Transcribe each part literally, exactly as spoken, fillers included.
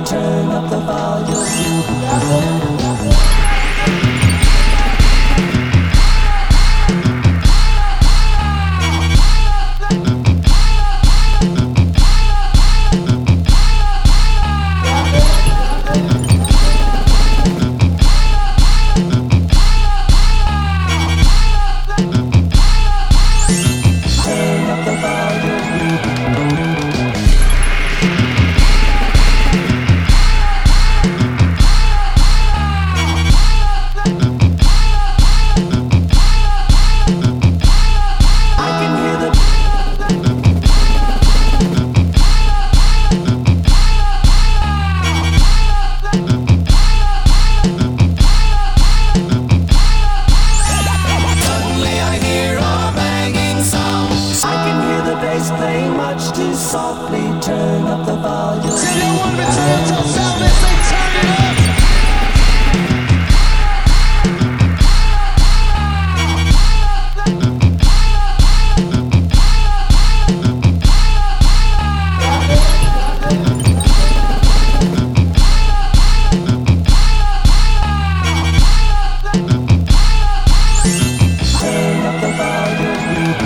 turn up the volume. Playing much too softly, turn up the volume. Tell you one bit to top sound, let's say turn it up. Turn up the volume.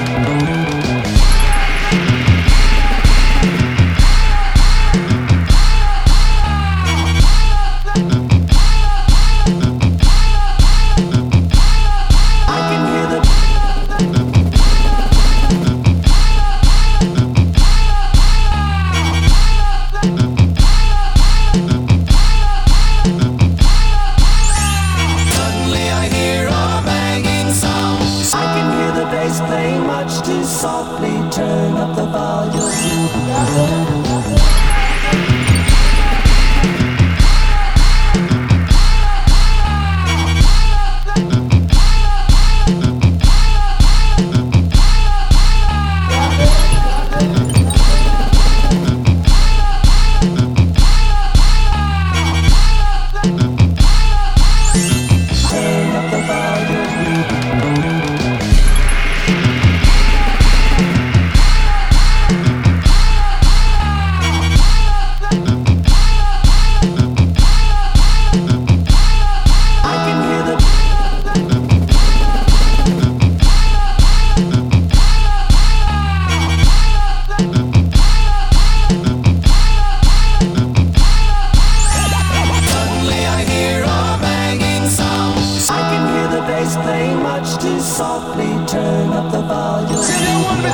Playing much too softly, turn up the volume. Turn up the volume. Playing much too softly, turn up the volume.